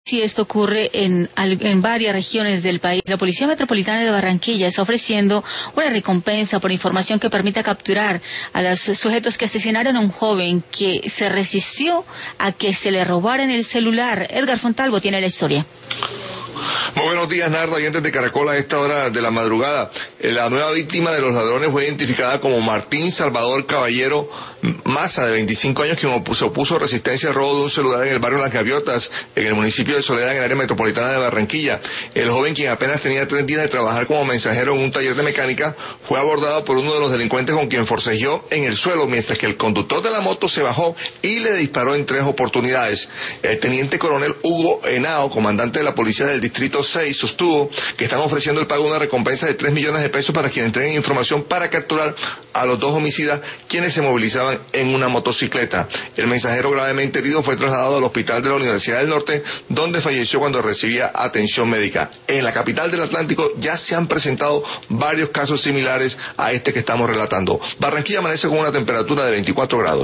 Sí, esto ocurre en varias regiones del país. La Policía Metropolitana de Barranquilla está ofreciendo una recompensa por información que permita capturar a los sujetos que asesinaron a un joven que se resistió a que se le robaran el celular. Edgar Fontalvo tiene la historia. Muy buenos días, Nardo, oyentes de Caracol a esta hora de la madrugada. La nueva víctima de los ladrones fue identificada como Martín Salvador Caballero Maza, de 25 años, quien se opuso a resistencia al robo de un celular en el barrio Las Gaviotas, en el municipio de Soledad, en el área metropolitana de Barranquilla. El joven, quien apenas tenía 3 días de trabajar como mensajero en un taller de mecánica, fue abordado por uno de los delincuentes con quien forcejeó en el suelo, mientras que el conductor de la moto se bajó y le disparó en 3 oportunidades. El teniente coronel Hugo Henao, comandante de la policía del distrito 6, sostuvo que están ofreciendo el pago de una recompensa de 3 millones de pesos para quienes entreguen información para capturar a los 2 homicidas quienes se movilizaban en una motocicleta. El mensajero gravemente herido fue trasladado al hospital de la Universidad del Norte, donde falleció cuando recibía atención médica. En la capital del Atlántico ya se han presentado varios casos similares a este que estamos relatando. Barranquilla amanece con una temperatura de 24 grados.